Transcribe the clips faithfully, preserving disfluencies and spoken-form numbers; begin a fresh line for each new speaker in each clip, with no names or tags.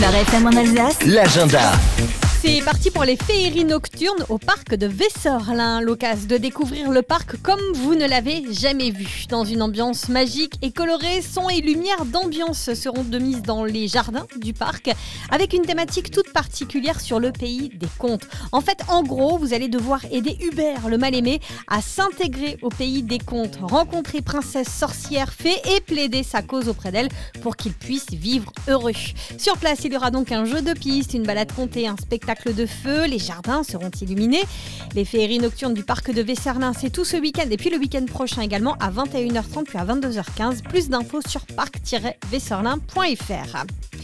Fleur F M en Alsace,
l'agenda.
C'est parti pour les féeries nocturnes au parc de Vesserlin. L'occasion de découvrir le parc comme vous ne l'avez jamais vu. Dans une ambiance magique et colorée, sons et lumières d'ambiance seront de mise dans les jardins du parc avec une thématique toute particulière sur le pays des contes. En fait, en gros, vous allez devoir aider Hubert, le mal-aimé, à s'intégrer au pays des contes, rencontrer princesse, sorcière, fée et plaider sa cause auprès d'elle pour qu'il puisse vivre heureux. Sur place, il y aura donc un jeu de piste, une balade contée, un spectacle de feu, les jardins seront illuminés. Les féeries nocturnes du parc de Vesserlin, c'est tout ce week-end et puis le week-end prochain également à vingt et une heures trente puis à vingt-deux heures quinze. Plus d'infos sur parc tiret vesserlin point f r.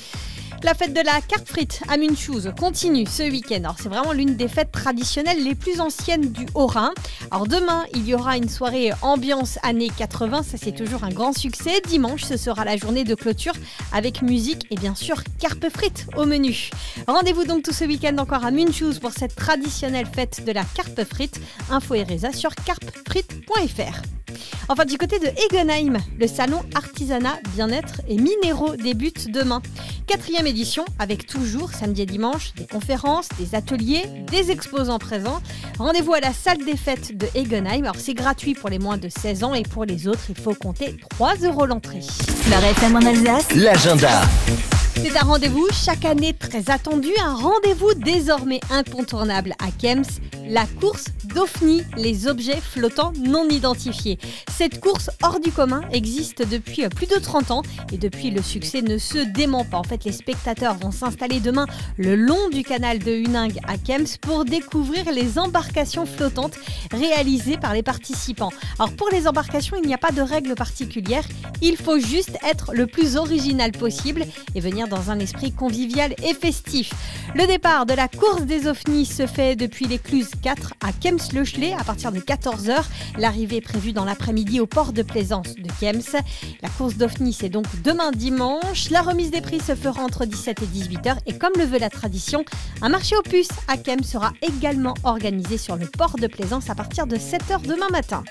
La fête de la carte frite à Münchouz continue ce week-end. Alors, c'est vraiment l'une des fêtes traditionnelles les plus anciennes du Haut-Rhin. Alors demain, il y aura une soirée ambiance années quatre-vingts, ça c'est toujours un grand succès. Dimanche, ce sera la journée de clôture avec musique et bien sûr carpe frites au menu. Rendez-vous donc tout ce week-end encore à Münchouz pour cette traditionnelle fête de la carpe frite. Info et résa sur carpe frites point f r. Enfin, du côté de Egenheim, le salon artisanat, bien-être et minéraux débute demain. Quatrième édition avec toujours, samedi et dimanche, des conférences, des ateliers, des exposants présents. Rendez-vous à la salle des fêtes de Egenheim. Alors, c'est gratuit pour les moins de seize ans et pour les autres, il faut compter trois euros l'entrée.
Fleur F M en Alsace,
L'agenda.
C'est un rendez-vous chaque année très attendu, un rendez-vous désormais incontournable à Kems, la course d'OVNI, les objets flottants non identifiés. Cette course hors du commun existe depuis plus de trente ans et depuis le succès ne se dément pas. En fait, les spectateurs vont s'installer demain le long du canal de Huningue à Kems pour découvrir les embarcations flottantes réalisées par les participants. Alors pour les embarcations, il n'y a pas de règles particulières, il faut juste être le plus original possible et venir dans un esprit convivial et festif. Le départ de la course des ovnis se fait depuis l'écluse quatre à Kems-le-Chelet à partir de quatorze heures. L'arrivée est prévue dans l'après-midi au port de plaisance de Kems. La course d'ovnis, c'est donc demain dimanche. La remise des prix se fera entre dix-sept et dix-huit heures et comme le veut la tradition, un marché aux puces à Kems sera également organisé sur le port de plaisance à partir de sept heures demain matin.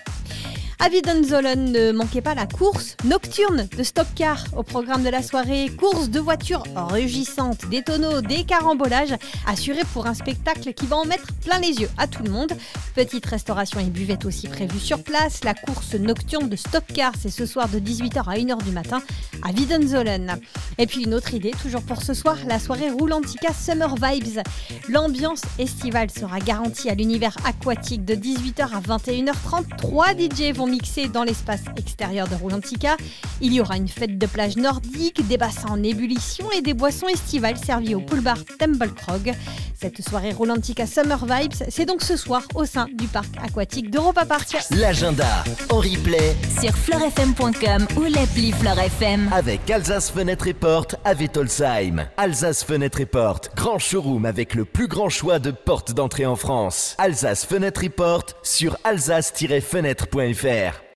À Wiedenzolen, ne manquez pas la course nocturne de Stock-Car au programme de la soirée. Course de voitures rugissantes, des tonneaux, des carambolages, assurés pour un spectacle qui va en mettre plein les yeux à tout le monde. Petite restauration et buvette aussi prévue sur place. La course nocturne de Stock-Car, c'est ce soir de dix-huit heures à une heure du matin à Wiedenzolen. Et puis une autre idée, toujours pour ce soir, la soirée Roulantica Summer Vibes. L'ambiance estivale sera garantie à l'univers aquatique de dix-huit heures à vingt et une heures trente. Trois D J vont mixer dans l'espace extérieur de Roulantica. Il y aura une fête de plage nordique, des bassins en ébullition et des boissons estivales servies au pool bar Temple Krog. Cette soirée Roulantica Summer Vibes, c'est donc ce soir au sein du parc aquatique d'Europa Park.
L'agenda en replay
sur fleur f m point com ou l'appli Fleur F M.
avec Alsace Fenêtre et Porte à Wettolsheim. Alsace Fenêtre et Porte, grand showroom avec le plus grand choix de portes d'entrée en France. Alsace Fenêtre et Porte sur alsace tiret fenêtre point f r.